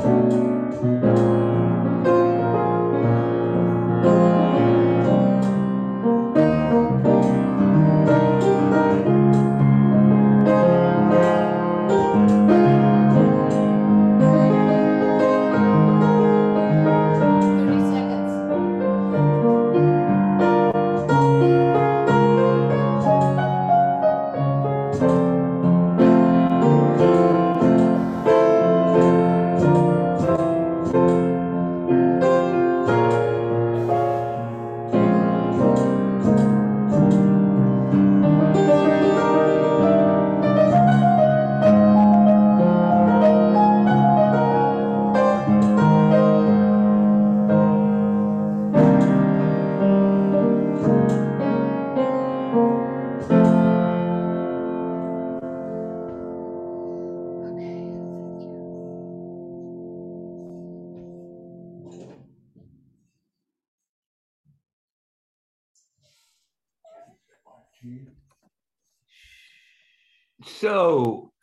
So,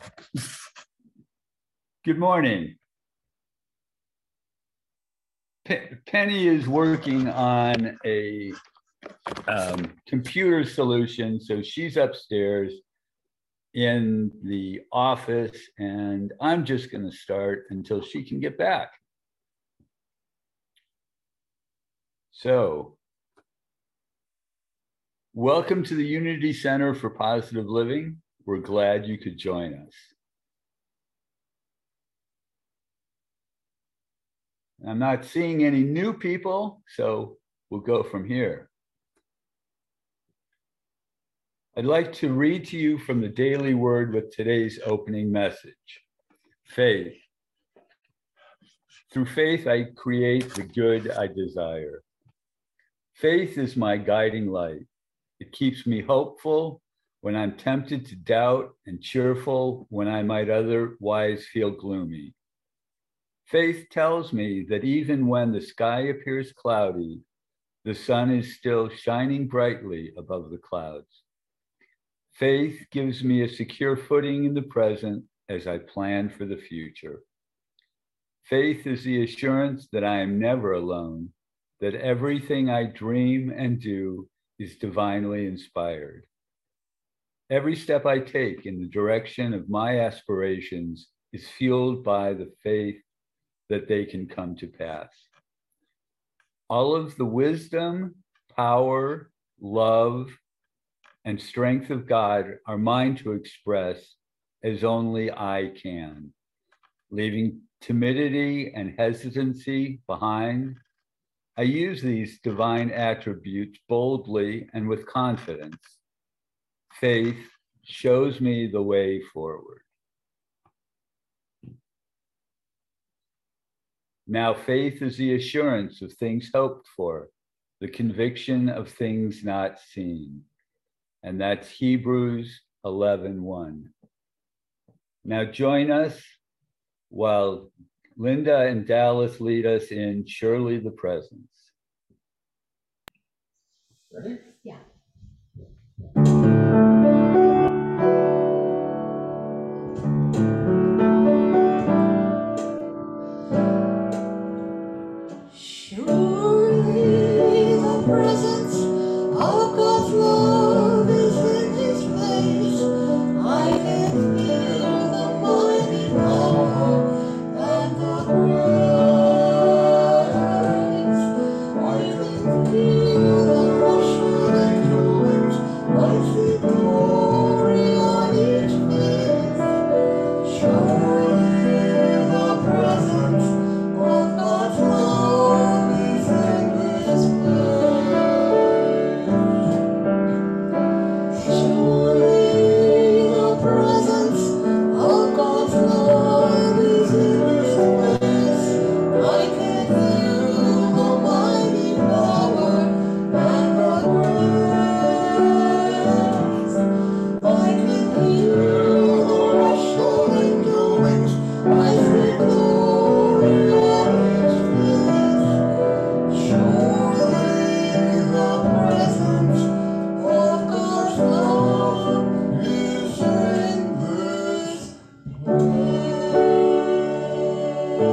good morning. Penny is working on a computer solution, so she's upstairs in the office, and I'm just going to start until she can get back. So, welcome to the Unity Center for Positive Living. We're glad you could join us. I'm not seeing any new people, so we'll go from here. I'd like to read to you from the Daily Word with today's opening message. Faith. Through faith, I create the good I desire. Faith is my guiding light. It keeps me hopeful when I'm tempted to doubt and cheerful when I might otherwise feel gloomy. Faith tells me that even when the sky appears cloudy, the sun is still shining brightly above the clouds. Faith gives me a secure footing in the present as I plan for the future. Faith is the assurance that I am never alone, that everything I dream and do is divinely inspired. Every step I take in the direction of my aspirations is fueled by the faith that they can come to pass. All of the wisdom, power, love, and strength of God are mine to express as only I can. Leaving timidity and hesitancy behind, I use these divine attributes boldly and with confidence. Faith shows me the way forward. Now, faith is the assurance of things hoped for, the conviction of things not seen. And that's Hebrews 11:1. Now join us while Linda and Dallas lead us in Surely the Presence. Ready? Yeah. Surely the presence of God's love is in this place. I can feel the mighty power and the grace. I can feel the rushing and callings.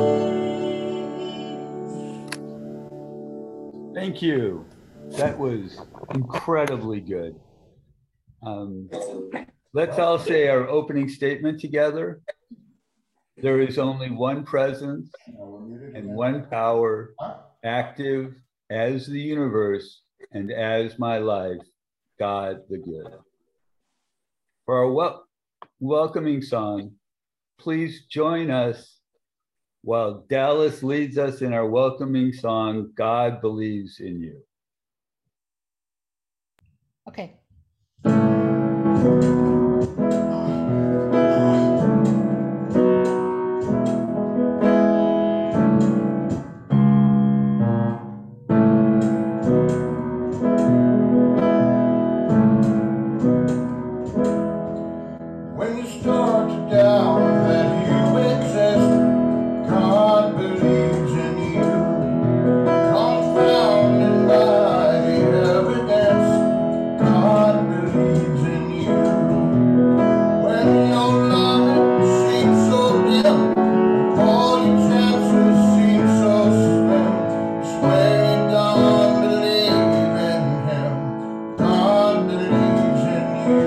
Thank you. That was incredibly good. Let's all say our opening statement together. There is only one presence and one power, active as the universe and as my life, God the Good. For our welcoming song, please join us while Dallas leads us in our welcoming song, God Believes in You. Okay. When you start to doubt that you exist, God believes in you. Confounded by the evidence, God believes in you. When your light seems so dim, all your chances seem so slim, swear you don't believe in Him. God believes in you.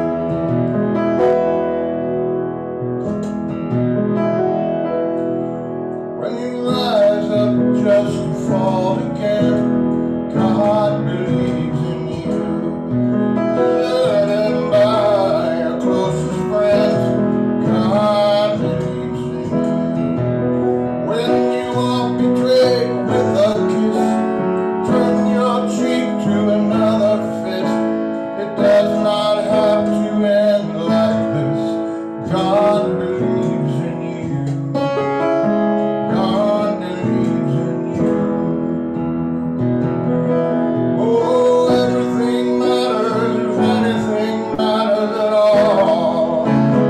When you rise up just to fall again, God believes in you. Led by your closest friends, God believes in you. When you are betrayed with a kiss, turn your cheek to another fist. It does not have to end like this. God believes in you. God believes in you. Oh, everything matters if anything matters at all.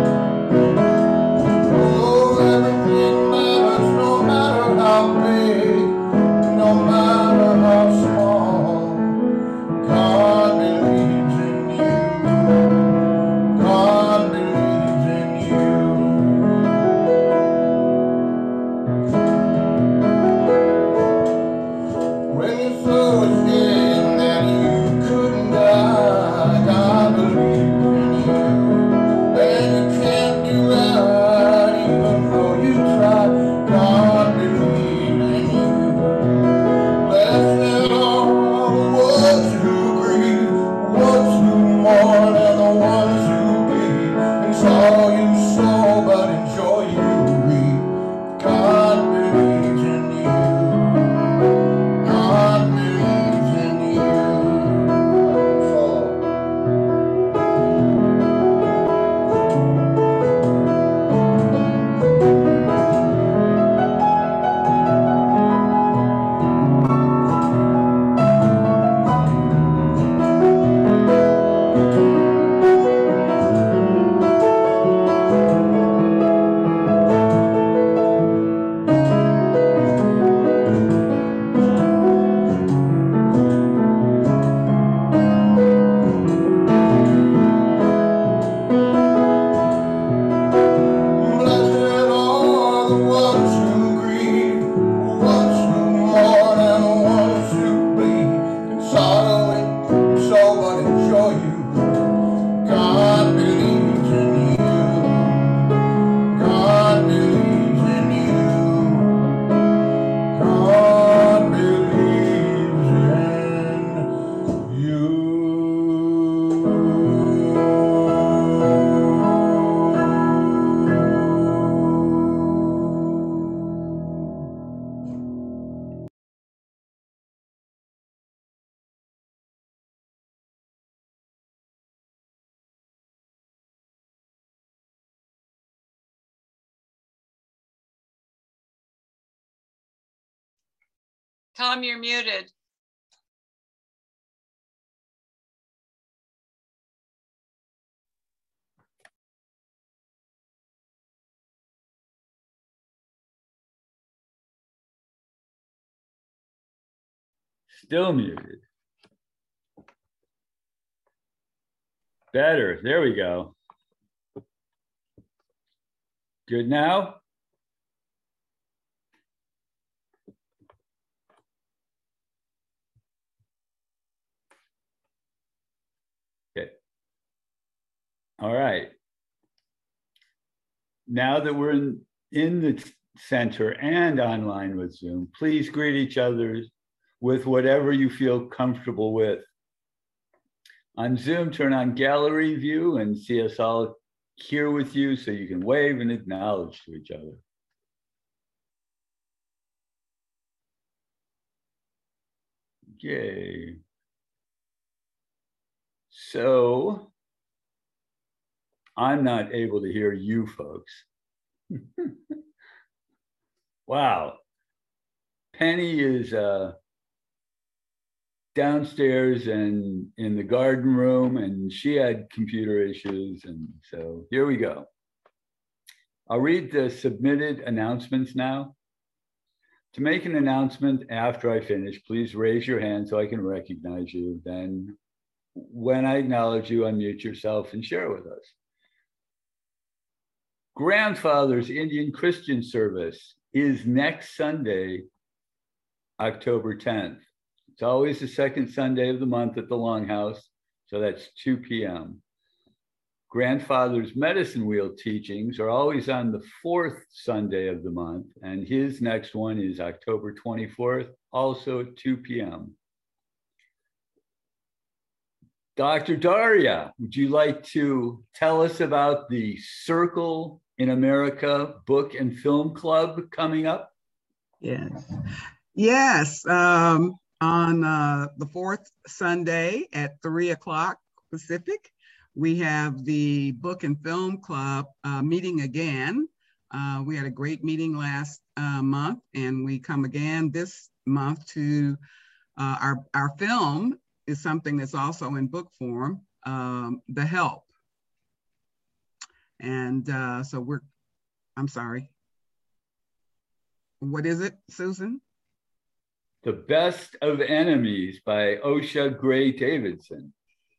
Oh, everything matters no matter how big, no matter how small. God believes in you. God believes in you. When you saw again that you couldn't die, God believes in you. And you can't do right even though you try, God believes in you. Blessed are the ones who grieve, the ones who mourn, and the ones who bleed. And sorrow you sow, but in joy you reap. God believes in you. God believes in you. Blessed are the ones who grieve, the ones who mourn, and the ones who bleed. In sorrow and soul, but in joy you. God believes in you. God believes in you. God believes in you. Tom, you're muted. Still muted. Better. There we go. Good now? All right. Now that we're in the center and online with Zoom, please greet each other with whatever you feel comfortable with. On Zoom, turn on gallery view and see us all here with you so you can wave and acknowledge to each other. Yay. So I'm not able to hear you folks. Wow. Penny is downstairs and in the garden room, and she had computer issues. And so here we go. I'll read the submitted announcements now. To make an announcement after I finish, please raise your hand so I can recognize you. Then when I acknowledge you, unmute yourself and share with us. Grandfather's Indian Christian service is next Sunday, October 10th. It's always the second Sunday of the month at the Longhouse, so that's 2 p.m. Grandfather's Medicine Wheel teachings are always on the fourth Sunday of the month, and his next one is October 24th, also at 2 p.m. Dr. Daria, would you like to tell us about the Circle in America Book and Film Club coming up? Yes. Yes. On the fourth Sunday at 3 o'clock Pacific, we have the Book and Film Club meeting again. We had a great meeting last month, and we come again this month to our film is something that's also in book form, The Help. And so I'm sorry. What is it, Susan? The Best of Enemies by Osha Gray Davidson.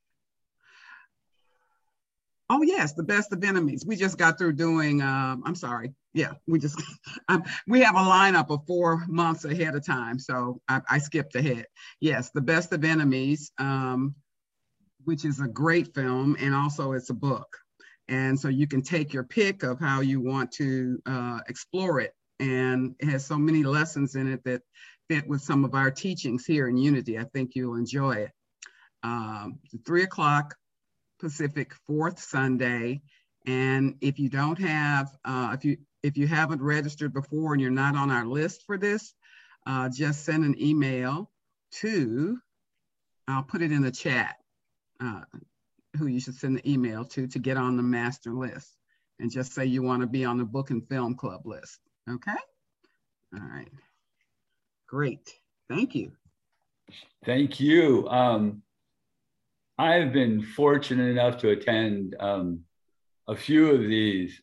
Oh yes, The Best of Enemies. We just got through doing, I'm sorry. Yeah, we have a lineup of 4 months ahead of time. So I skipped ahead. Yes, The Best of Enemies, which is a great film, and also it's a book. And so you can take your pick of how you want to explore it. And it has so many lessons in it that fit with some of our teachings here in Unity. I think you'll enjoy it. 3 o'clock Pacific, fourth Sunday. And if you don't have, if you haven't registered before and you're not on our list for this, just send an email to, I'll put it in the chat, who you should send the email to get on the master list, and just say you want to be on the Book and Film Club list. Okay. All right. Great. Thank you. Thank you. I've been fortunate enough to attend a few of these.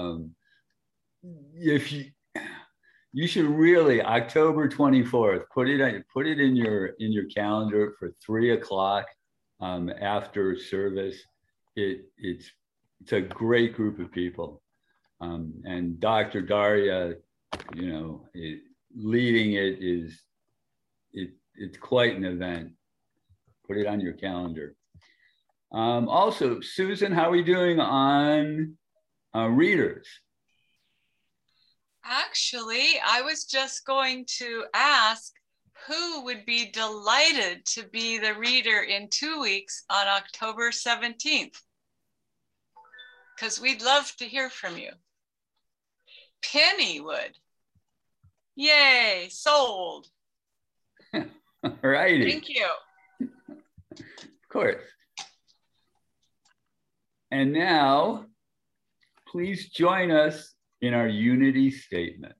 If you should really, October 24th, put it in your calendar for 3 o'clock after service. It's a great group of people, and Dr. Daria, leading it it's quite an event. Put it on your calendar. Also, Susan, how are we doing on readers? Actually, I was just going to ask who would be delighted to be the reader in 2 weeks on October 17th? Because we'd love to hear from you. Penny would. Yay, sold. All righty. Thank you. Of course. And now, please join us in our unity statement.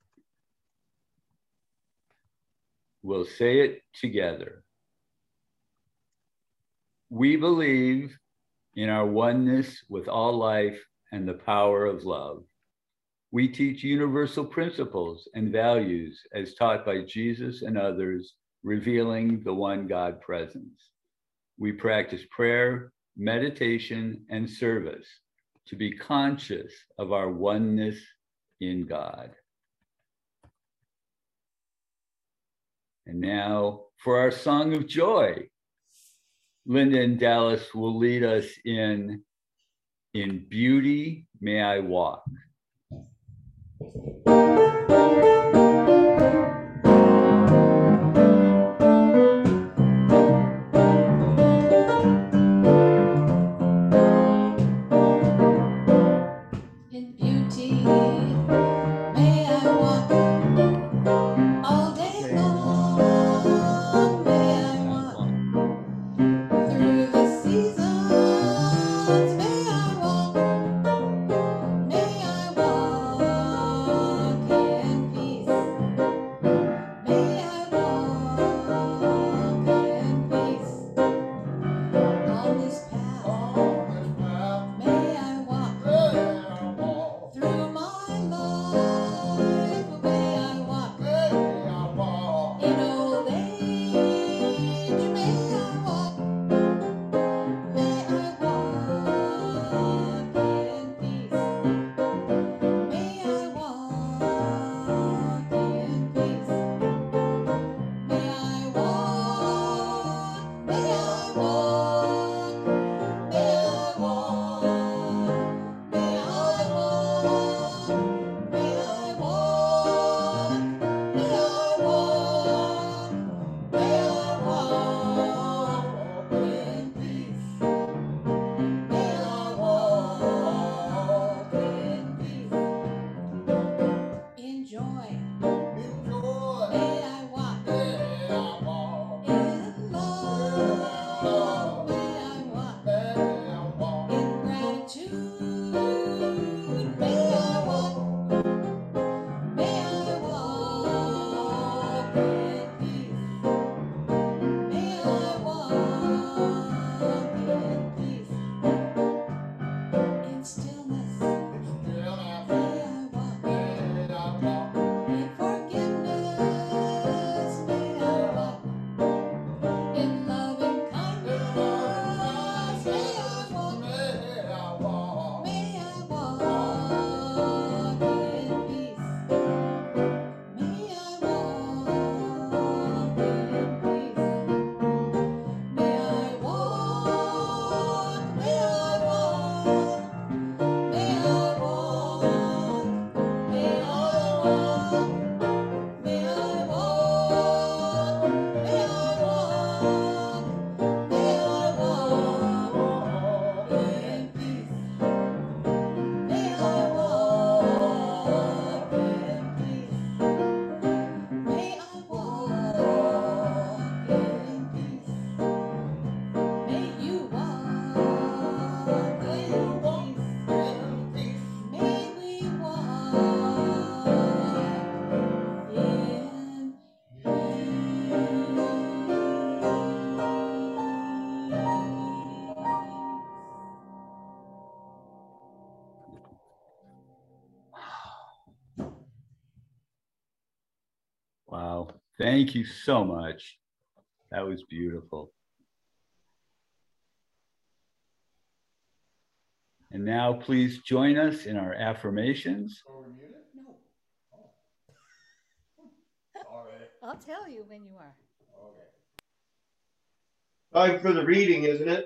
We'll say it together. We believe in our oneness with all life and the power of love. We teach universal principles and values as taught by Jesus and others, revealing the one God presence. We practice prayer, meditation, and service to be conscious of our oneness in God. And now for our song of joy, Linda and Dallas will lead us in In beauty may I walk. In beauty, may I walk all day long. May I walk through the seasons. May I walk. May I walk in peace. May I walk in peace on this path. May I walk through my life. May I walk in old age. May I walk. May I walk in peace. May I walk in peace. May I walk. May I walk. May I walk. May I walk. May I walk. May I walk. May I walk in peace. May I walk in peace. In joy. May I walk in love. May I walk in gratitude. May I walk. May I walk in peace. May I walk in peace. In stillness. May I walk in forgiveness. May I walk in loving kindness. May I walk. May I walk in peace. May I walk in peace. May I walk. May I walk. May I walk. May I walk. May I walk. May I walk. May I walk in peace. May I walk in peace. May I walk in peace. May you walk in peace. May we walk in Wow. Thank you so much. That was beautiful. And now please join us in our affirmations. No. Sorry. I'll tell you when you are. Okay. Time for the reading, isn't it?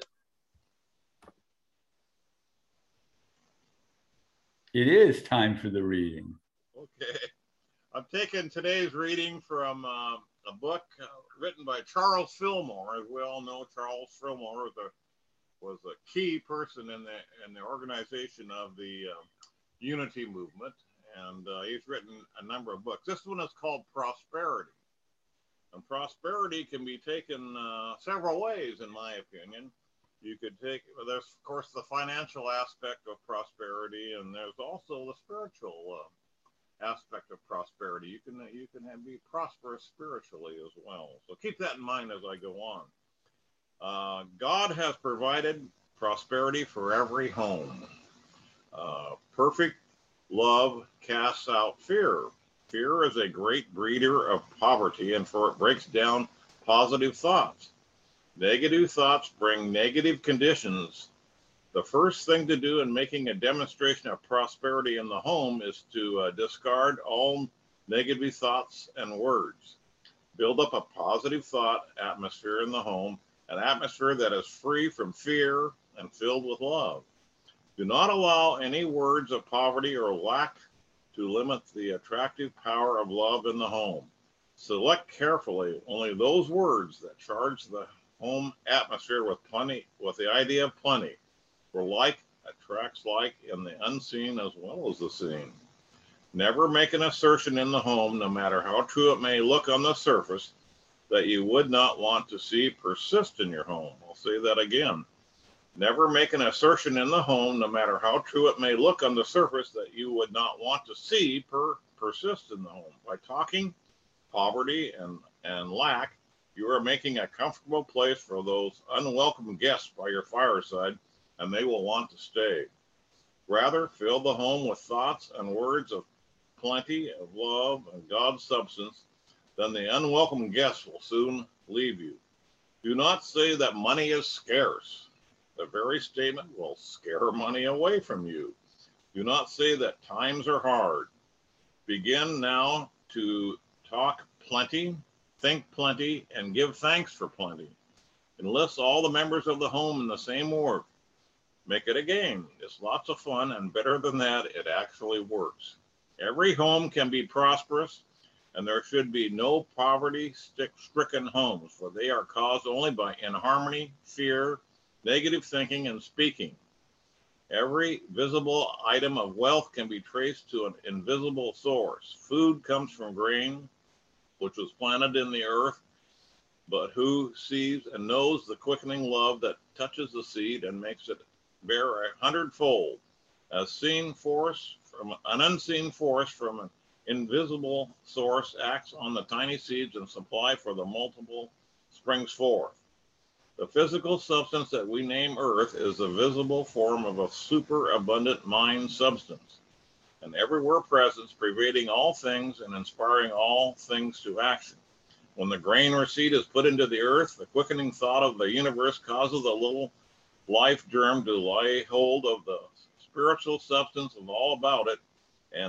It is time for the reading. Okay. I'm taking today's reading from a book written by Charles Fillmore. As we all know, Charles Fillmore was a key person in the organization of the Unity movement, and he's written a number of books. This one is called Prosperity. And prosperity can be taken several ways, in my opinion. You could take, there's of course the financial aspect of prosperity, and there's also the spiritual aspect of prosperity. You can be prosperous spiritually as well. So keep that in mind as I go on. God has provided prosperity for every home. Perfect love casts out fear. Fear is a great breeder of poverty, and for it breaks down positive thoughts. Negative thoughts bring negative conditions. The first thing to do in making a demonstration of prosperity in the home is to discard all negative thoughts and words. Build up a positive thought atmosphere in the home, an atmosphere that is free from fear and filled with love. Do not allow any words of poverty or lack to limit the attractive power of love in the home. Select carefully only those words that charge the home atmosphere with the idea of plenty, for like attracts like in the unseen as well as the seen. Never make an assertion in the home, no matter how true it may look on the surface, that you would not want to see persist in your home. I'll say that again. Never make an assertion in the home, no matter how true it may look on the surface, that you would not want to see persist in the home. By talking poverty and lack, you are making a comfortable place for those unwelcome guests by your fireside, and they will want to stay. Rather, fill the home with thoughts and words of plenty, of love, and God's substance. Then the unwelcome guests will soon leave you. Do not say that money is scarce. The very statement will scare money away from you. Do not say that times are hard. Begin now to talk plenty, think plenty, and give thanks for plenty. Enlist all the members of the home in the same work. Make it a game. It's lots of fun, and better than that, it actually works. Every home can be prosperous, and there should be no poverty-stricken homes, for they are caused only by inharmony, fear, negative thinking, and speaking. Every visible item of wealth can be traced to an invisible source. Food comes from grain, which was planted in the earth, but who sees and knows the quickening love that touches the seed and makes it bear 100-fold? An unseen force from an invisible source acts on the tiny seeds and supply for the multiple springs forth. The physical substance that we name earth is the visible form of a superabundant mind substance, and everywhere present, pervading all things and inspiring all things to action. When the grain or seed is put into the earth, the quickening thought of the universe causes a little life germ to lay hold of the spiritual substance of all about it, and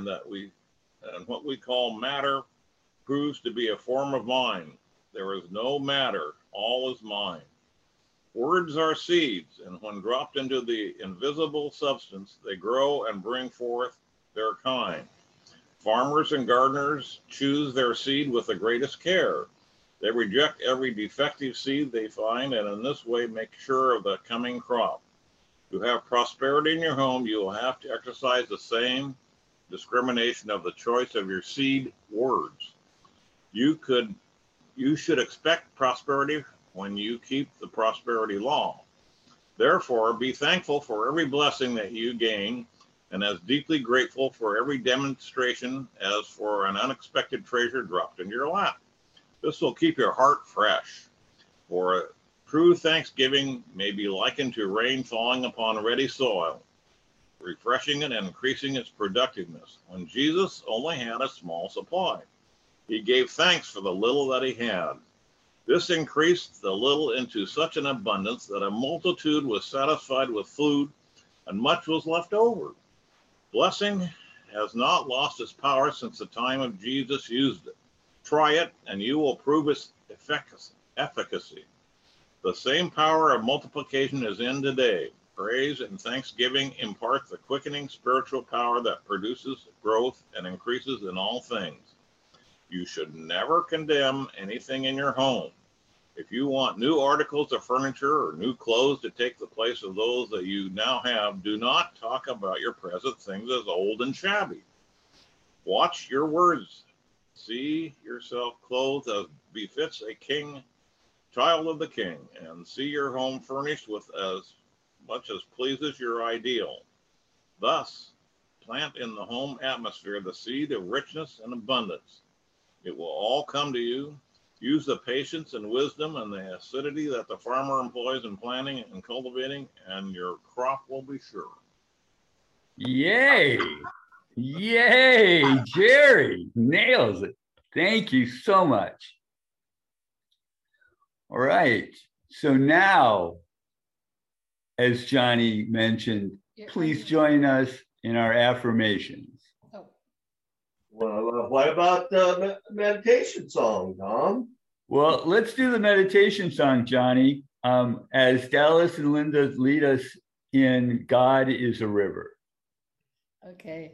what we call matter proves to be a form of mind. There is no matter, all is mind. Words are seeds, and when dropped into the invisible substance, they grow and bring forth their kind. Farmers and gardeners choose their seed with the greatest care. They reject every defective seed they find, and in this way make sure of the coming crop. To have prosperity in your home, you will have to exercise the same discrimination of the choice of your seed words. You should expect prosperity when you keep the prosperity law. Therefore, be thankful for every blessing that you gain, and as deeply grateful for every demonstration as for an unexpected treasure dropped into your lap. This will keep your heart fresh. For true thanksgiving may be likened to rain falling upon ready soil, refreshing it and increasing its productiveness. When Jesus only had a small supply, he gave thanks for the little that he had. This increased the little into such an abundance that a multitude was satisfied with food and much was left over. Blessing has not lost its power since the time of Jesus used it. Try it and you will prove its efficacy. The same power of multiplication is in today. Praise and thanksgiving impart the quickening spiritual power that produces growth and increases in all things. You should never condemn anything in your home. If you want new articles of furniture or new clothes to take the place of those that you now have, do not talk about your present things as old and shabby. Watch your words. See yourself clothed as befits a king, child of the king, and see your home furnished with as much as pleases your ideal. Thus, plant in the home atmosphere the seed of richness and abundance. It will all come to you. Use the patience and wisdom and the acidity that the farmer employs in planting and cultivating, and your crop will be sure. Yay! Yay! Jerry nails it. Thank you so much. All right. So now, as Johnny mentioned, please join us in our affirmations. Well, what about the meditation song, Tom? Well, let's do the meditation song, Johnny. As Dallas and Linda lead us in God is a River. Okay.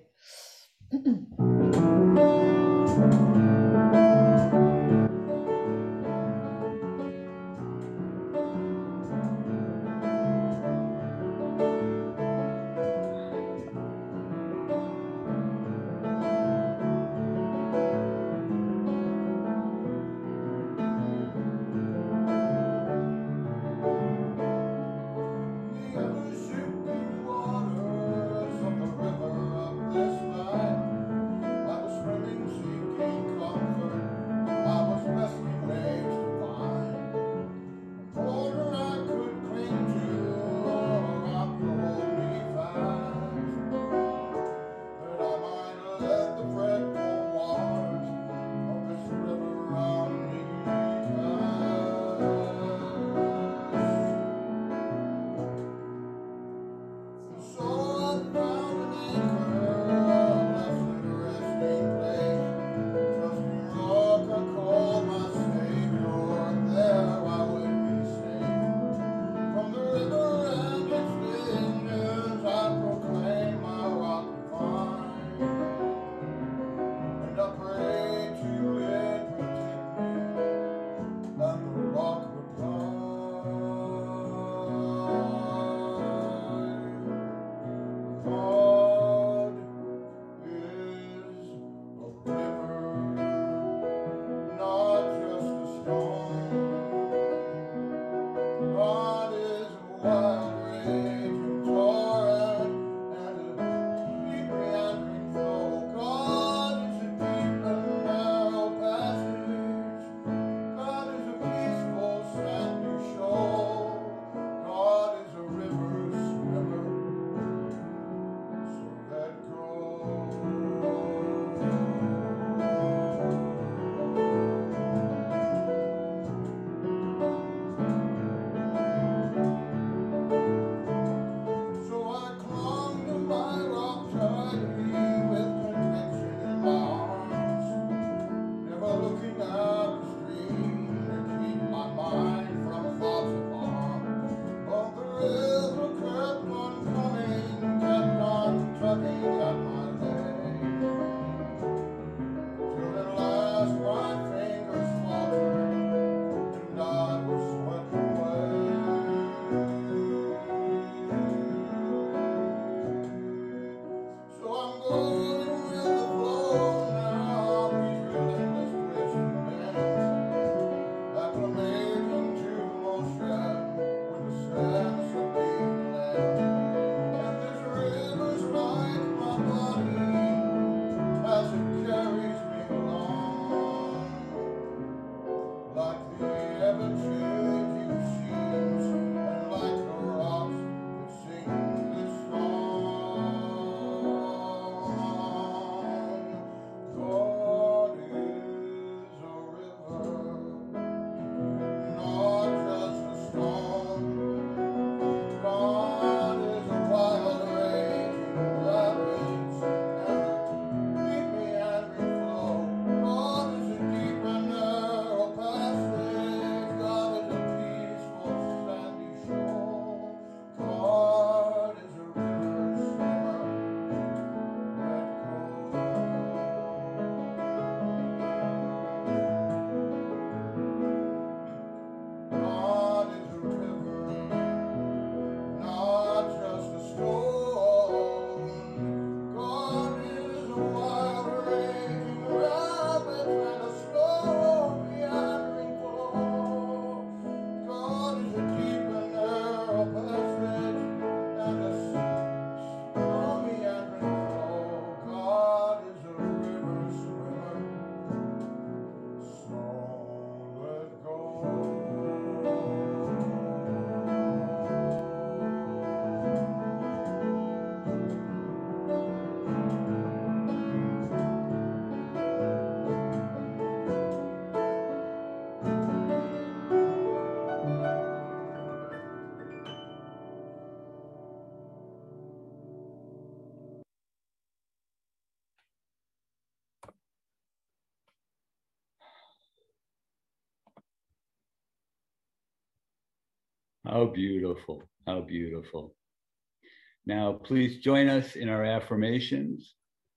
How beautiful. How beautiful. Now, please join us in our affirmations.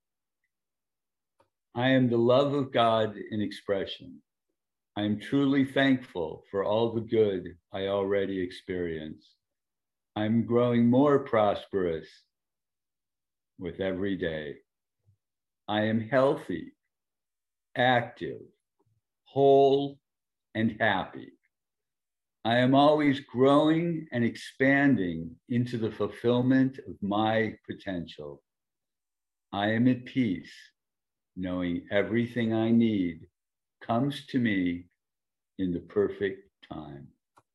I am the love of God in expression. I am truly thankful for all the good I already experience. I'm growing more prosperous with every day. I am healthy, active, whole, and happy. I am always growing and expanding into the fulfillment of my potential. I am at peace, knowing everything I need comes to me in the perfect time.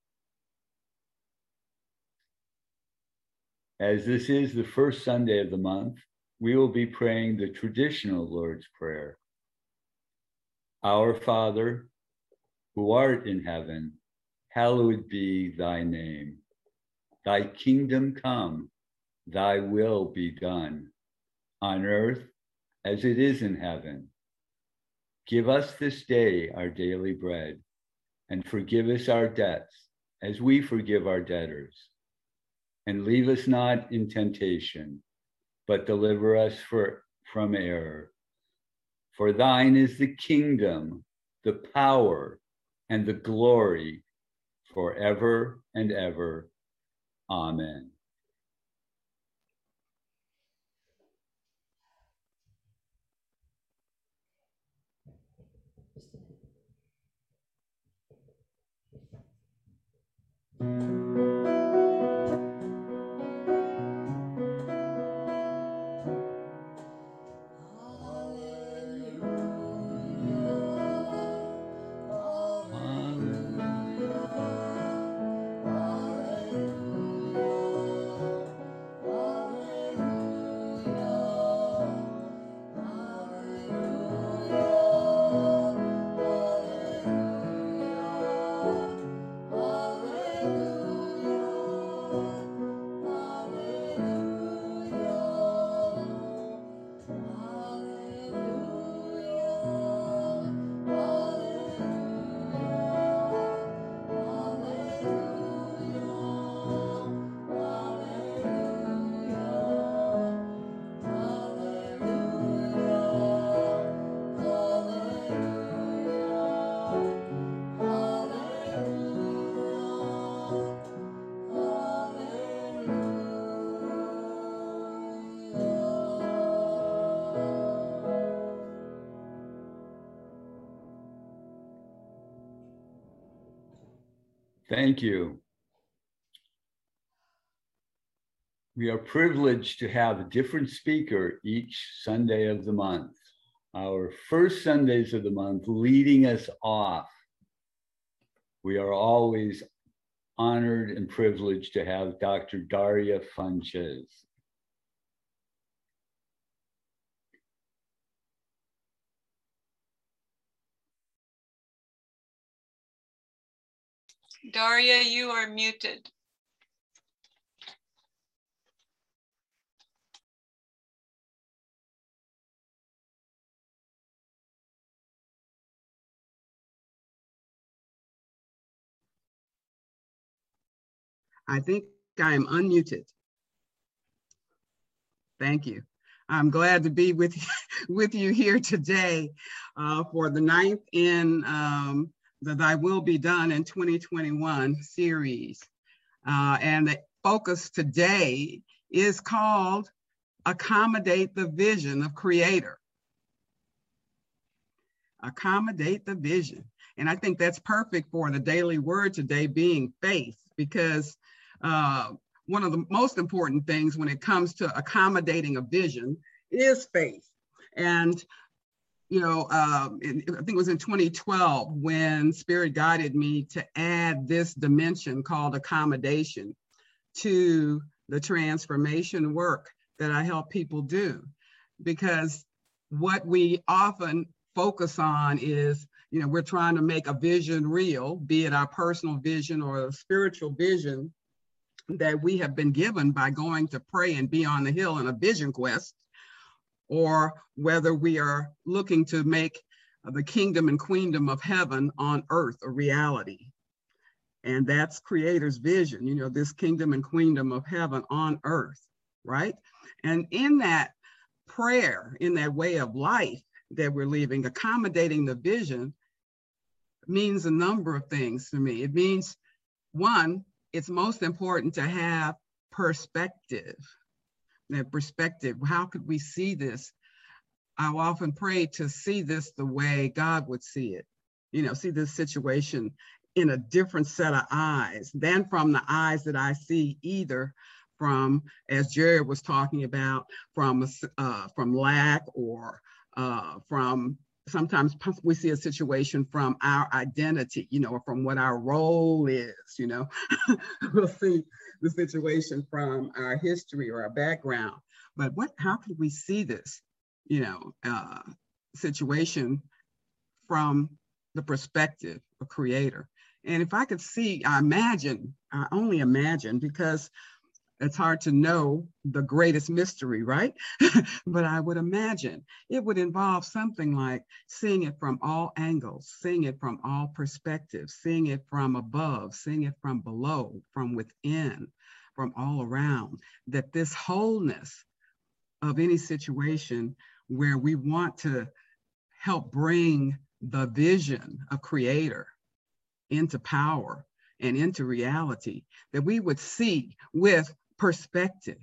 As this is the first Sunday of the month, we will be praying the traditional Lord's Prayer. Our Father, who art in heaven, hallowed be thy name. Thy kingdom come, thy will be done, on earth as it is in heaven. Give us this day our daily bread, and forgive us our debts as we forgive our debtors. And leave us not in temptation, but deliver us from error. For thine is the kingdom, the power, and the glory forever and ever. Amen. Thank you. We are privileged to have a different speaker each Sunday of the month. Our first Sundays of the month leading us off. We are always honored and privileged to have Dr. Daria Funches. Daria, you are muted. I think I am unmuted. Thank you. I'm glad to be with you here today for the 9th in the Thy Will Be Done in 2021 series. And the focus today is called Accommodate the Vision of Creator. Accommodate the vision. And I think that's perfect for the daily word today being faith, because one of the most important things when it comes to accommodating a vision is faith. And, you know, I think it was in 2012 when Spirit guided me to add this dimension called accommodation to the transformation work that I help people do. Because what we often focus on is, you know, we're trying to make a vision real, be it our personal vision or a spiritual vision that we have been given by going to pray and be on the hill in a vision quest, or whether we are looking to make the kingdom and queendom of heaven on earth a reality. And that's Creator's vision, you know, this kingdom and queendom of heaven on earth. right? And in that prayer, in that way of life that we're living, accommodating the vision means a number of things to me. It means, one, it's most important to have perspective. That perspective, how could we see this? I've often prayed to see this the way God would see it. You know, see this situation in a different set of eyes than from the eyes that I see, either from, as Jerry was talking about, from lack, or from, sometimes we see a situation from our identity, you know, or from what our role is, you know. We'll see the situation from our history or our background. But how could we see this, you know, situation from the perspective of Creator? And if I could see, I only imagine, because it's hard to know the greatest mystery, right? But I would imagine it would involve something like seeing it from all angles, seeing it from all perspectives, seeing it from above, seeing it from below, from within, from all around, that this wholeness of any situation where we want to help bring the vision of Creator into power and into reality, that we would see with perspective,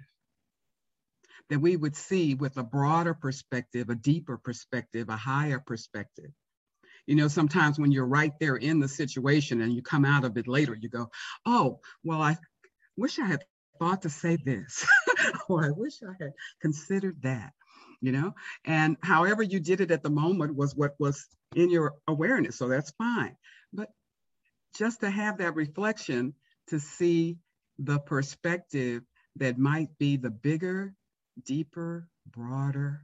that we would see with a broader perspective, a deeper perspective, a higher perspective. You know, sometimes when you're right there in the situation and you come out of it later, you go, oh, well, I wish I had thought to say this, or I wish I had considered that, you know, and however you did it at the moment was what was in your awareness. So that's fine. But just to have that reflection, to see the perspective that might be the bigger, deeper, broader,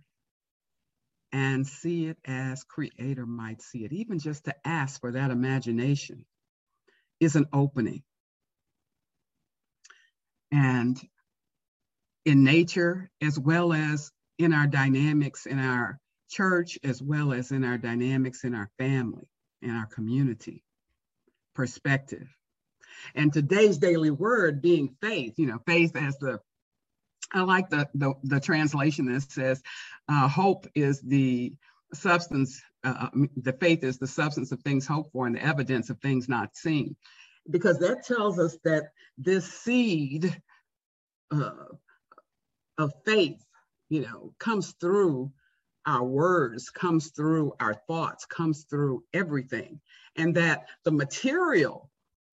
and see it as Creator might see it. Even just to ask for that imagination is an opening. And in nature, as well as in our dynamics in our church, as well as in our dynamics in our family, in our community, perspective. And today's daily word being faith, you know, faith as I like the translation that says, hope is the substance, the faith is the substance of things hoped for and the evidence of things not seen. Because that tells us that this seed of faith, you know, comes through our words, comes through our thoughts, comes through everything. And that the material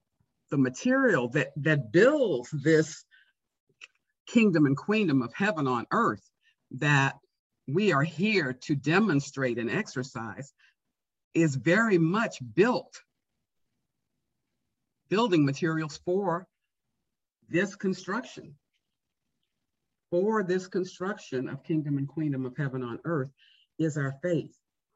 that builds this kingdom and queendom of heaven on earth that we are here to demonstrate and exercise is very much building materials for this construction. For this construction of kingdom and queendom of heaven on earth is our faith.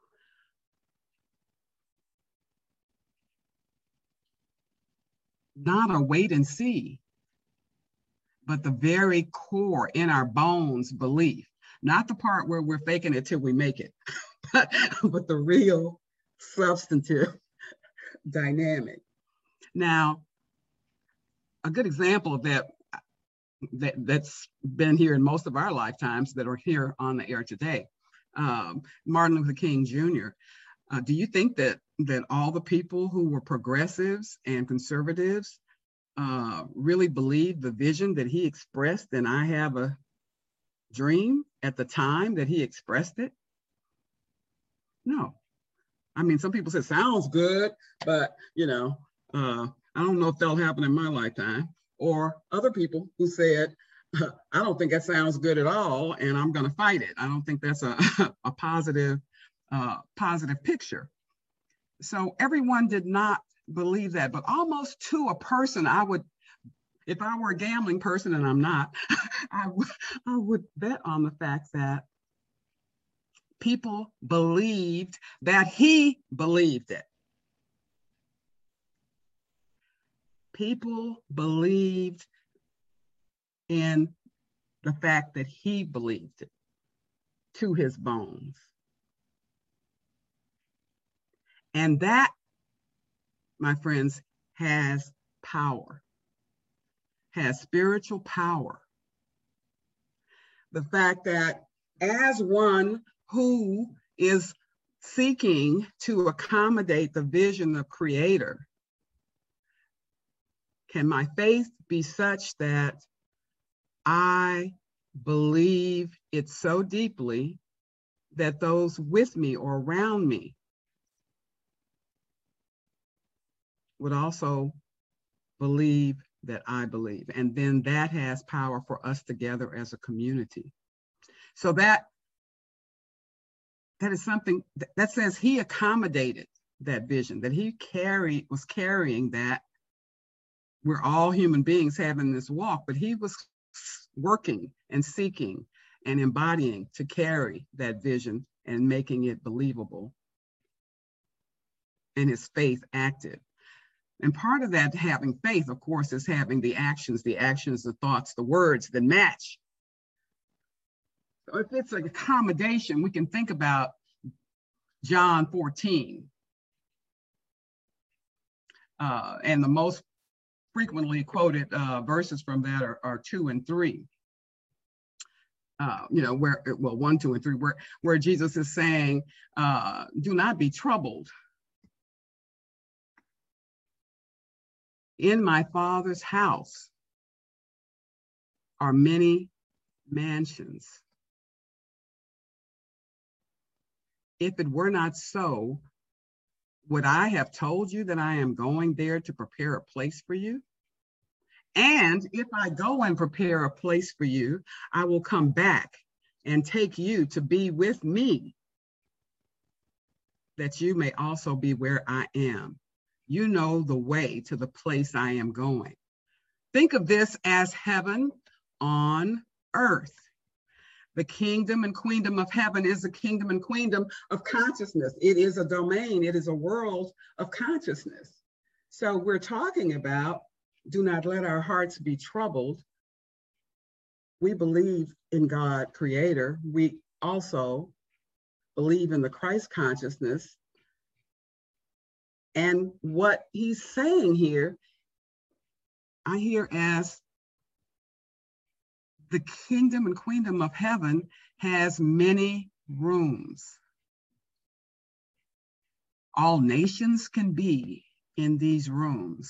Not a wait and see, but the very core in our bones belief, not the part where we're faking it till we make it, but the real substantive dynamic. Now, a good example of that's been here in most of our lifetimes that are here on the air today, Martin Luther King Jr. Do you think that all the people who were progressives and conservatives really believed the vision that he expressed in I Have a Dream at the time that he expressed it? No. I mean, some people say, sounds good, but, you know, I don't know if that'll happen in my lifetime. Or other people who said, I don't think that sounds good at all, and I'm going to fight it. I don't think that's a positive picture. So everyone did not believe that, but almost to a person, if I were a gambling person, and I'm not, I would bet on the fact that people believed that he believed it. People believed in the fact that he believed it to his bones. And that, my friends, has power, has spiritual power the fact that as one who is seeking to accommodate the vision of Creator, can my faith be such that I believe it so deeply that those with me or around me would also believe that I believe? And then that has power for us together as a community. So that is something that says he accommodated that vision, that he was carrying that. We're all human beings having this walk, but he was working and seeking and embodying to carry that vision and making it believable, and his faith active. And part of that, having faith, of course, is having the actions, the thoughts, the words that match. So if it's an accommodation, we can think about John 14. And the most frequently quoted verses from that are 2 and 3. Where 1, 2, and 3, where Jesus is saying, do not be troubled. In my Father's house are many mansions. If it were not so, would I have told you that I am going there to prepare a place for you? And if I go and prepare a place for you, I will come back and take you to be with me, that you may also be where I am. You know the way to the place I am going. Think of this as heaven on earth. The kingdom and queendom of heaven is a kingdom and queendom of consciousness. It is a domain. It is a world of consciousness. So we're talking about, do not let our hearts be troubled. We believe in God, Creator. We also believe in the Christ consciousness. And what he's saying here, I hear as the kingdom and queendom of heaven has many rooms. All nations can be in these rooms.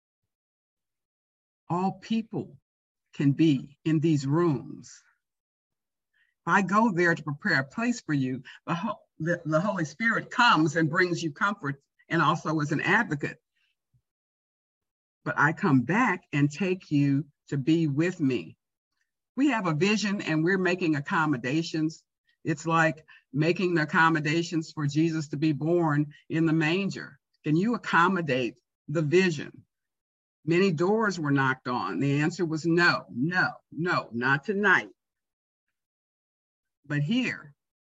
All people can be in these rooms. If I go there to prepare a place for you, the Holy Spirit comes and brings you comfort, and also as an advocate. But I come back and take you to be with me. We have a vision and we're making accommodations. It's like making the accommodations for Jesus to be born in the manger. Can you accommodate the vision? Many doors were knocked on. The answer was no, no, no, not tonight. But here,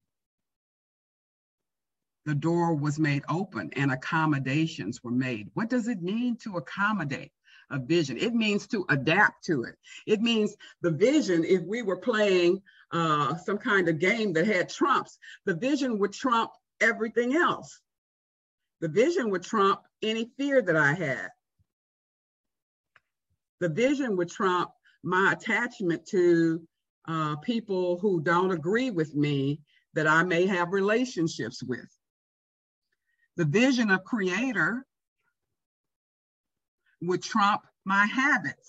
the door was made open and accommodations were made. What does it mean to accommodate a vision? It means to adapt to it. It means the vision, if we were playing some kind of game that had trumps, the vision would trump everything else. The vision would trump any fear that I had. The vision would trump my attachment to people who don't agree with me that I may have relationships with. The vision of Creator would trump my habits.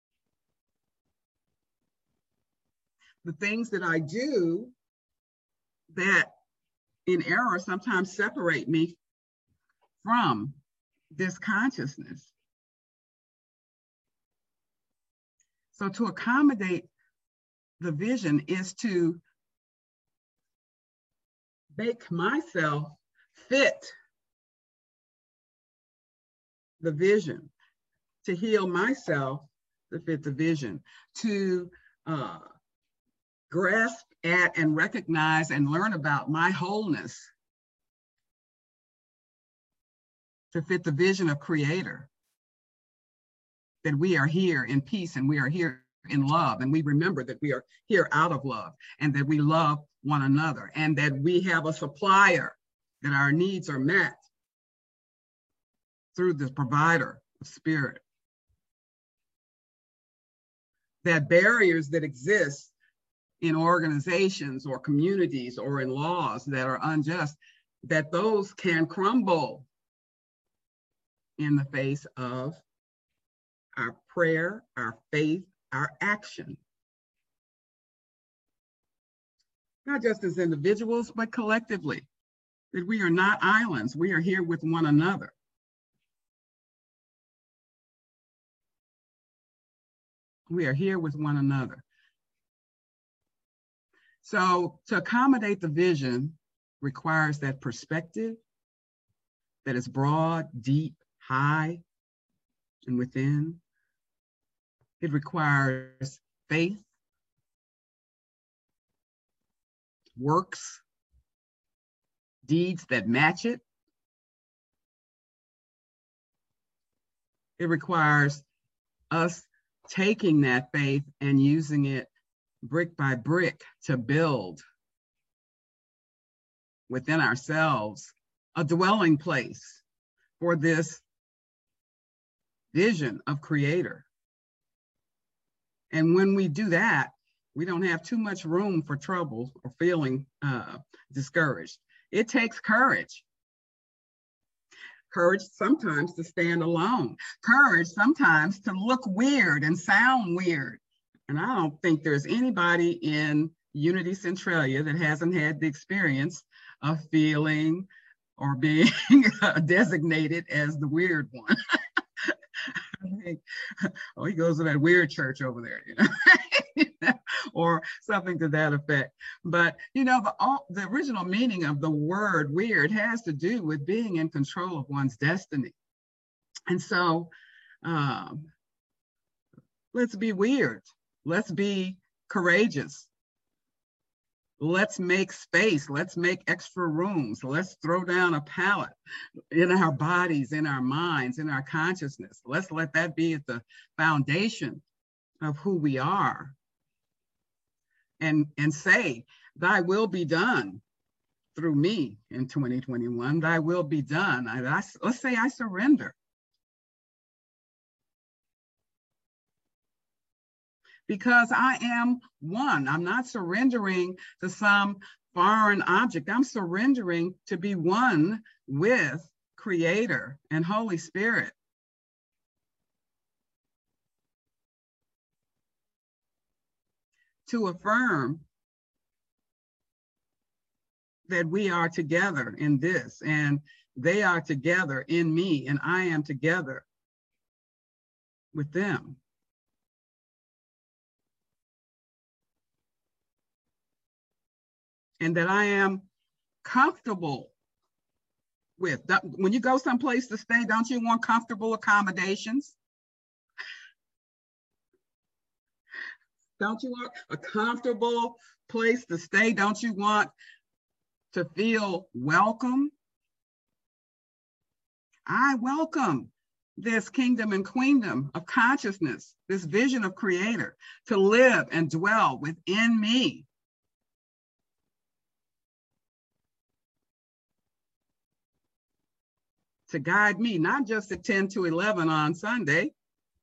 The things that I do that in error sometimes separate me from this consciousness. So to accommodate the vision is to make myself fit the vision, to heal myself to fit the vision, to grasp at and recognize and learn about my wholeness to fit the vision of Creator, that we are here in peace and we are here in love, and we remember that we are here out of love, and that we love one another, and that we have a supplier, that our needs are met through the provider of spirit. That barriers that exist in organizations or communities or in laws that are unjust, that those can crumble in the face of our prayer, our faith, our action. Not just as individuals, but collectively, that we are not islands. We are here with one another. We are here with one another. So to accommodate the vision requires that perspective that is broad, deep, high, and within. It requires faith, works, deeds that match it. It requires us taking that faith and using it brick by brick to build within ourselves a dwelling place for this vision of Creator. And when we do that, we don't have too much room for trouble or feeling discouraged. It takes courage. Courage sometimes to stand alone. Courage sometimes to look weird and sound weird. And I don't think there's anybody in Unity Centralia that hasn't had the experience of feeling or being designated as the weird one. Oh, he goes to that weird church over there, you know, or something to that effect. But, you know, the original meaning of the word weird has to do with being in control of one's destiny. And so let's be weird. Let's be courageous. Let's make space. Let's make extra rooms. Let's throw down a pallet in our bodies, in our minds, in our consciousness. Let's let that be at the foundation of who we are. And say, thy will be done through me in 2021. Thy will be done. Let's say I surrender. Because I am one. I'm not surrendering to some foreign object. I'm surrendering to be one with Creator and Holy Spirit. To affirm that we are together in this, and they are together in me, and I am together with them. And that I am comfortable with. When you go someplace to stay, don't you want comfortable accommodations? Don't you want a comfortable place to stay? Don't you want to feel welcome? I welcome this kingdom and queendom of consciousness, this vision of Creator, to live and dwell within me. To guide me, not just at 10 to 11 on Sunday,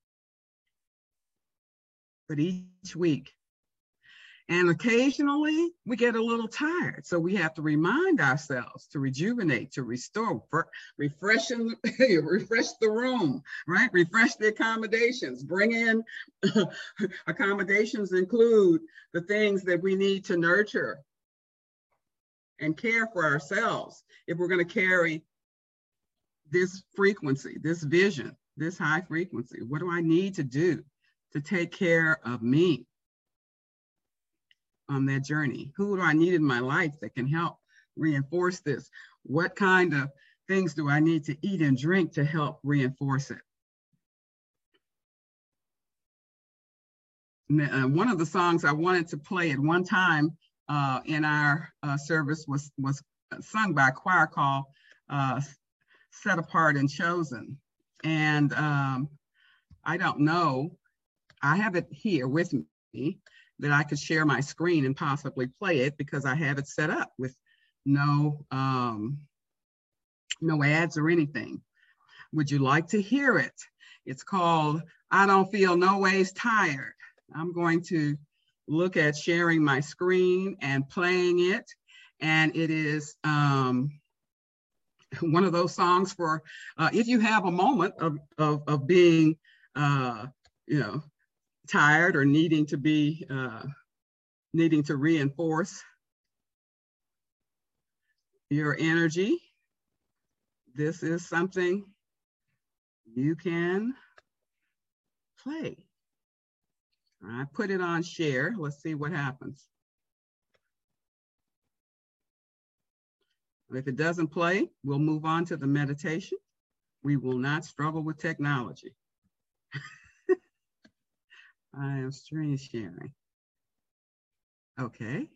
but each week. And occasionally we get a little tired. So we have to remind ourselves to rejuvenate, to restore, refresh the room, right? Refresh the accommodations, bring in accommodations include the things that we need to nurture and care for ourselves if we're going to carry this frequency, this vision, this high frequency. What do I need to do to take care of me on that journey? Who do I need in my life that can help reinforce this? What kind of things do I need to eat and drink to help reinforce it? And, one of the songs I wanted to play at one time in our service was sung by a choir called Set Apart and Chosen. And I don't know, I have it here with me that I could share my screen and possibly play it because I have it set up with no ads or anything. Would you like to hear it? It's called I Don't Feel No Ways Tired. I'm going to look at sharing my screen and playing it. And it is one of those songs for if you have a moment of being, you know, tired or needing to be, needing to reinforce your energy. This is something you can play. I put it on share. Let's see what happens. If it doesn't play, we'll move on to the meditation. We will not struggle with technology. I am screen sharing. Okay.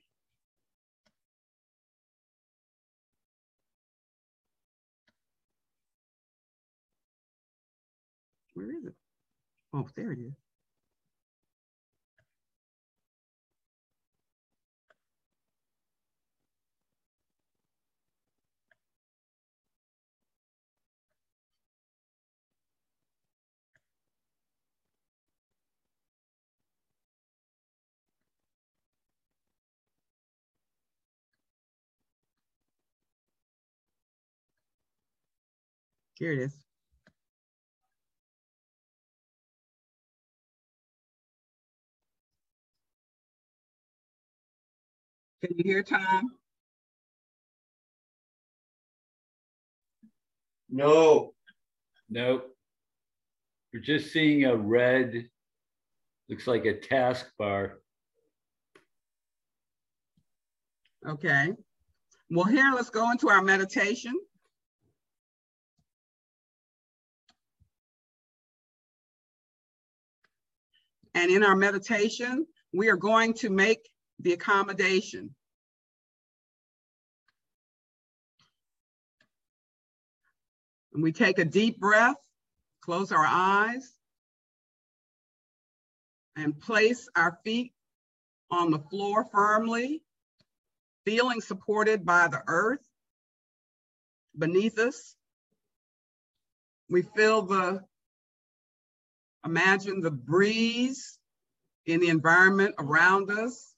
Where is it? Oh, there it is. Here it is. Can you hear Tom? No. Nope. We're just seeing a red, looks like a taskbar. Okay. Well, here, let's go into our meditation. And in our meditation, we are going to make the accommodation. And we take a deep breath, close our eyes, and place our feet on the floor firmly, feeling supported by the earth beneath us. We feel imagine the breeze in the environment around us,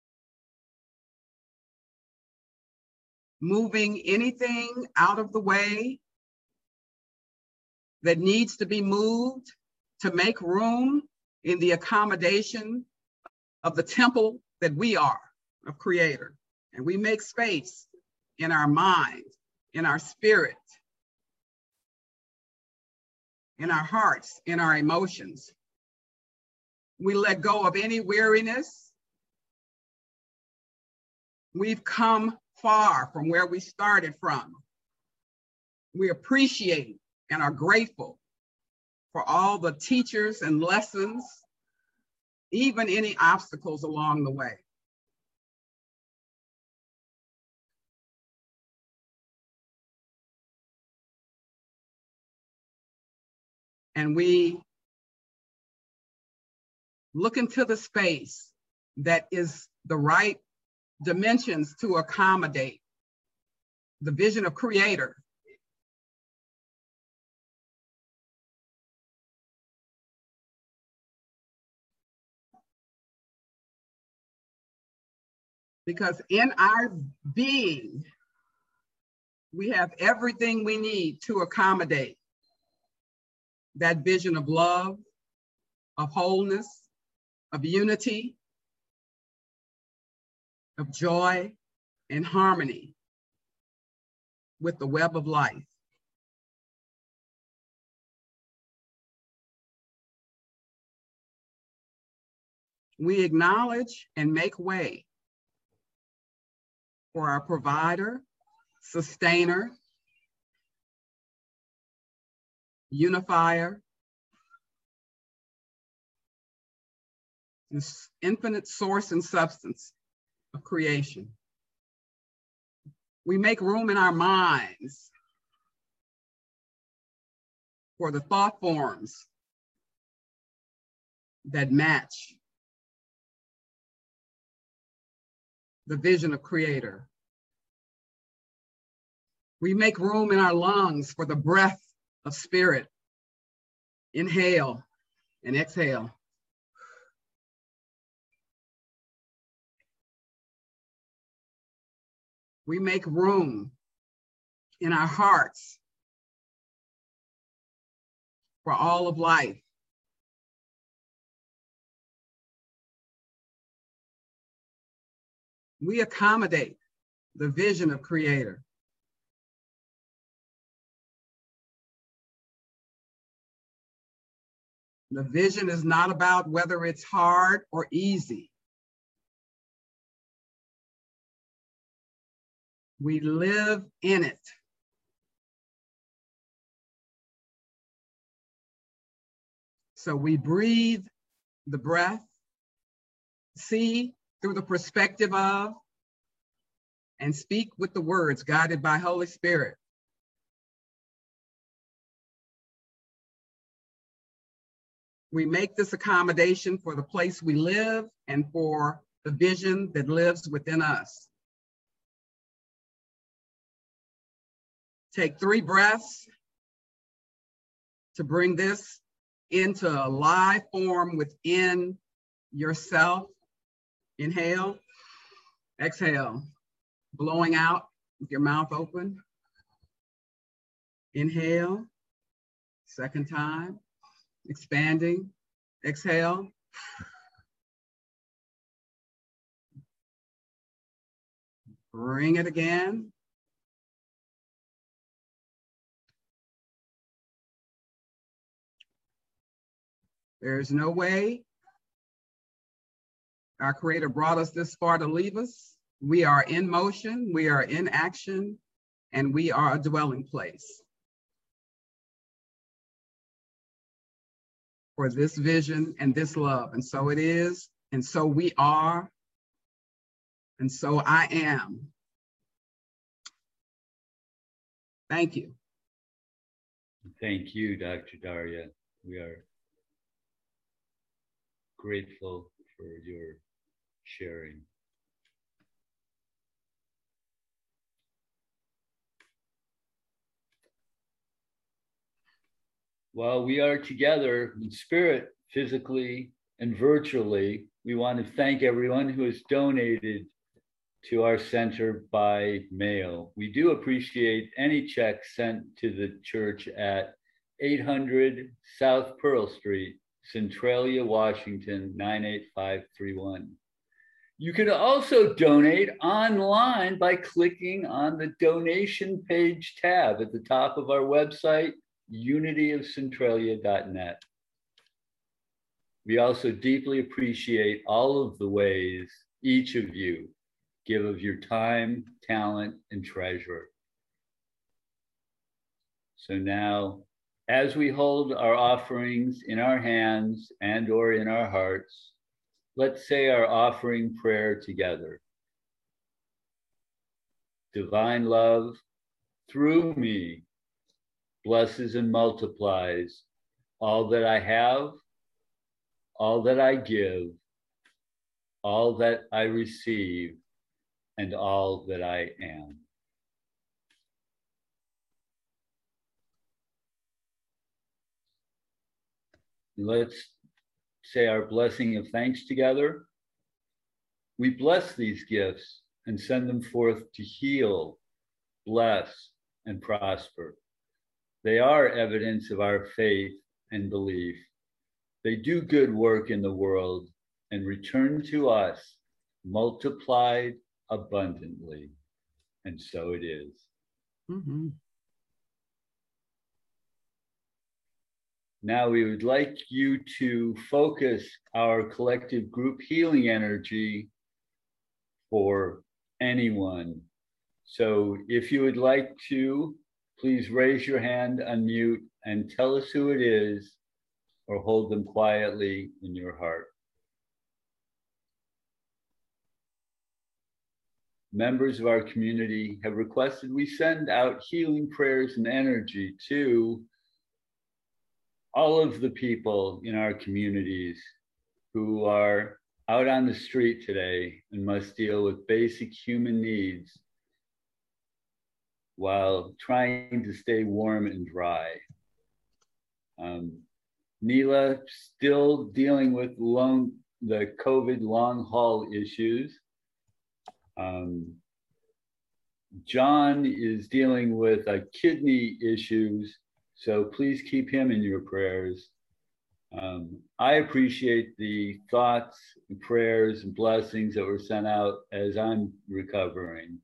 moving anything out of the way that needs to be moved to make room in the accommodation of the temple that we are, of Creator. And we make space in our mind, in our spirit, in our hearts, in our emotions. We let go of any weariness. We've come far from where we started from. We appreciate and are grateful for all the teachers and lessons, even any obstacles along the way. And we look into the space that is the right dimensions to accommodate the vision of Creator. Because in our being, we have everything we need to accommodate that vision of love, of wholeness, of unity, of joy and harmony with the web of life. We acknowledge and make way for our provider, sustainer, unifier, this infinite source and substance of creation. We make room in our minds for the thought forms that match the vision of Creator. We make room in our lungs for the breath of spirit. Inhale and exhale. We make room in our hearts for all of life. We accommodate the vision of Creator. The vision is not about whether it's hard or easy. We live in it. So we breathe the breath, see through the perspective of, and speak with the words guided by Holy Spirit. We make this accommodation for the place we live and for the vision that lives within us. Take 3 breaths to bring this into a live form within yourself. Inhale, exhale, blowing out with your mouth open. Inhale, second time, expanding, exhale. Bring it again. There is no way our Creator brought us this far to leave us. We are in motion, we are in action, and we are a dwelling place for this vision and this love. And so it is, and so we are, and so I am. Thank you. Thank you, Dr. Daria. We are grateful for your sharing. While we are together in spirit, physically and virtually, we want to thank everyone who has donated to our center by mail. We do appreciate any check sent to the church at 800 South Pearl Street, Centralia, Washington, 98531. You can also donate online by clicking on the donation page tab at the top of our website, unityofcentralia.net. We also deeply appreciate all of the ways each of you give of your time, talent, and treasure. So now, as we hold our offerings in our hands and or in our hearts, let's say our offering prayer together. Divine love, through me, blesses and multiplies all that I have, all that I give, all that I receive, and all that I am. Let's say our blessing of thanks together. We bless these gifts and send them forth to heal, bless, and prosper. They are evidence of our faith and belief. They do good work in the world and return to us multiplied abundantly. And so it is. Mm-hmm. Now we would like you to focus our collective group healing energy for anyone. So if you would like to, please raise your hand, unmute, and tell us who it is, or hold them quietly in your heart. Members of our community have requested we send out healing prayers and energy to all of the people in our communities who are out on the street today and must deal with basic human needs while trying to stay warm and dry. Neela still dealing with the COVID long haul issues. John is dealing with kidney issues, so please keep him in your prayers. I appreciate the thoughts and prayers and blessings that were sent out as I'm recovering.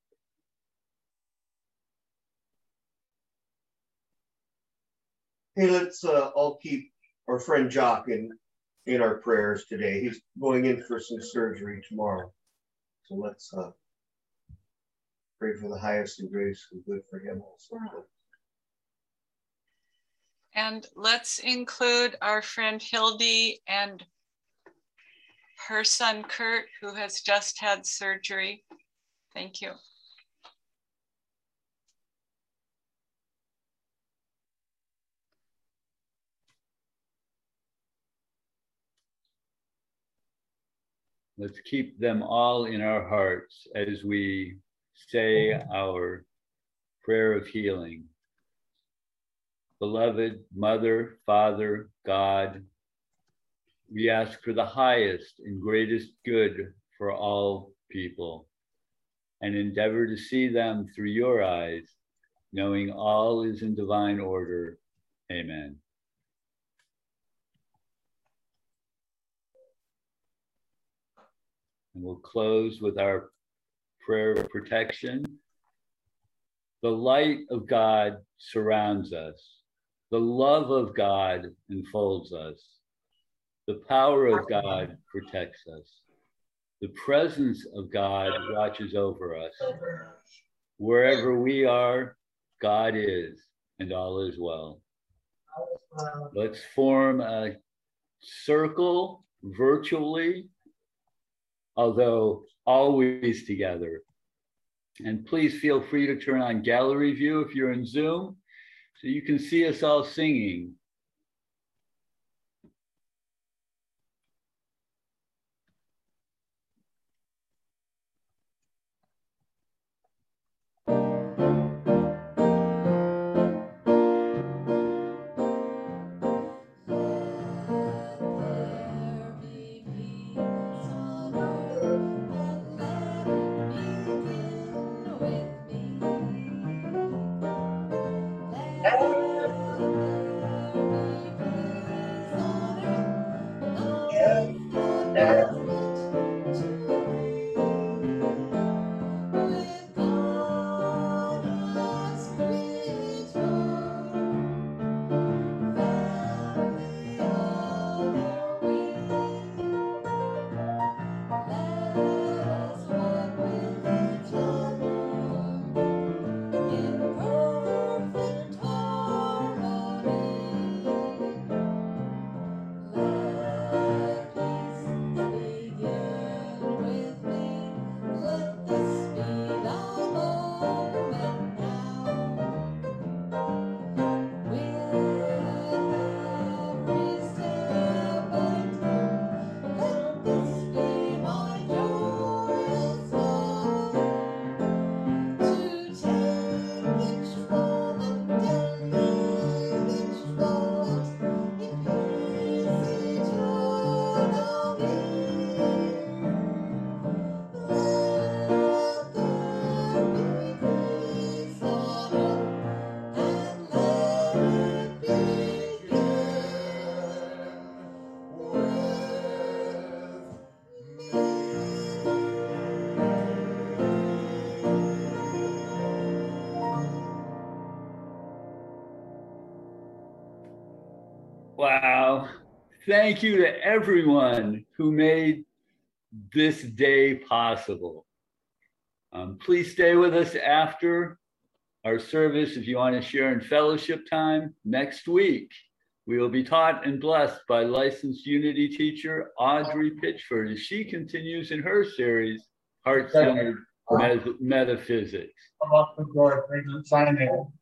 Hey, let's all keep our friend Jock in our prayers today. He's going in for some surgery tomorrow. So let's pray for the highest and greatest and good for him also. And let's include our friend Hildy and her son Kurt, who has just had surgery. Thank you. Let's keep them all in our hearts as we say our prayer of healing. Beloved Mother, Father, God, we ask for the highest and greatest good for all people and endeavor to see them through your eyes, knowing all is in divine order. Amen. And we'll close with our prayer of protection. The light of God surrounds us. The love of God enfolds us. The power of God protects us. The presence of God watches over us. Wherever we are, God is, and all is well. Let's form a circle virtually, although always together. And please feel free to turn on gallery view if you're in Zoom, so you can see us all singing. Wow. Thank you to everyone who made this day possible. Please stay with us after our service if you want to share in fellowship time next week. We will be taught and blessed by licensed Unity teacher Audrey Pitchford as she continues in her series, Heart-Centered Metaphysics.